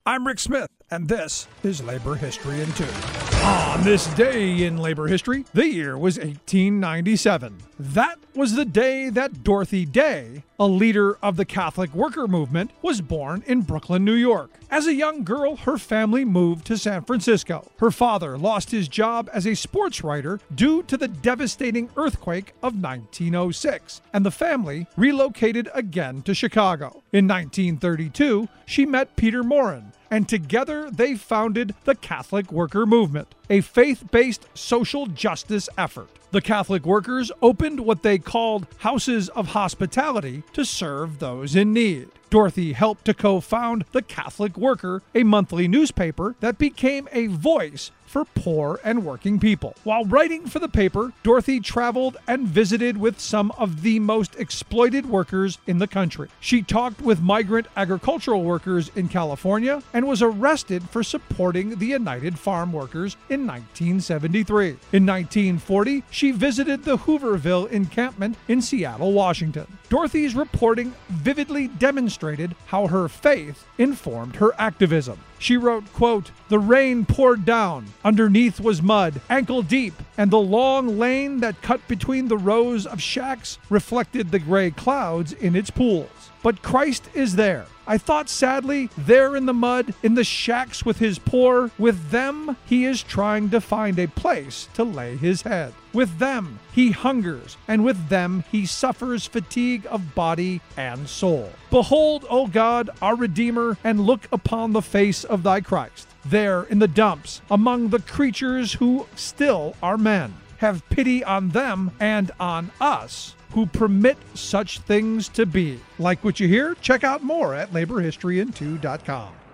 I'm Rick Smith, and this is Labor History in 2. On this day in labor history, the year was 1897. That was the day that Dorothy Day, a leader of the Catholic worker movement, was born in Brooklyn, New York. As a young girl, her family moved to San Francisco. Her father lost his job as a sports writer due to the devastating earthquake of 1906, and the family relocated again to Chicago. In 1932, she met Peter Maurin, and together they founded the Catholic Worker Movement, a faith-based social justice effort. The Catholic workers opened what they called houses of hospitality to serve those in need. Dorothy helped to co-found the Catholic Worker, a monthly newspaper that became a voice for poor and working people. While writing for the paper, Dorothy traveled and visited with some of the most exploited workers in the country. She talked with migrant agricultural workers in California and was arrested for supporting the United Farm Workers in 1973. In 1940, she visited the Hooverville encampment in Seattle, Washington. Dorothy's reporting vividly demonstrated how her faith informed her activism. She wrote, quote, "The rain poured down. Underneath was mud, ankle deep, and the long lane that cut between the rows of shacks reflected the gray clouds in its pools. But Christ is there. I thought sadly, there in the mud, in the shacks with his poor, with them he is trying to find a place to lay his head. With them he hungers, and with them he suffers fatigue of body and soul. Behold, O God, our Redeemer, and look upon the face of thy Christ, there in the dumps, among the creatures who still are men. Have pity on them and on us, who permit such things to be." Like what you hear? Check out more at laborhistoryin2.com.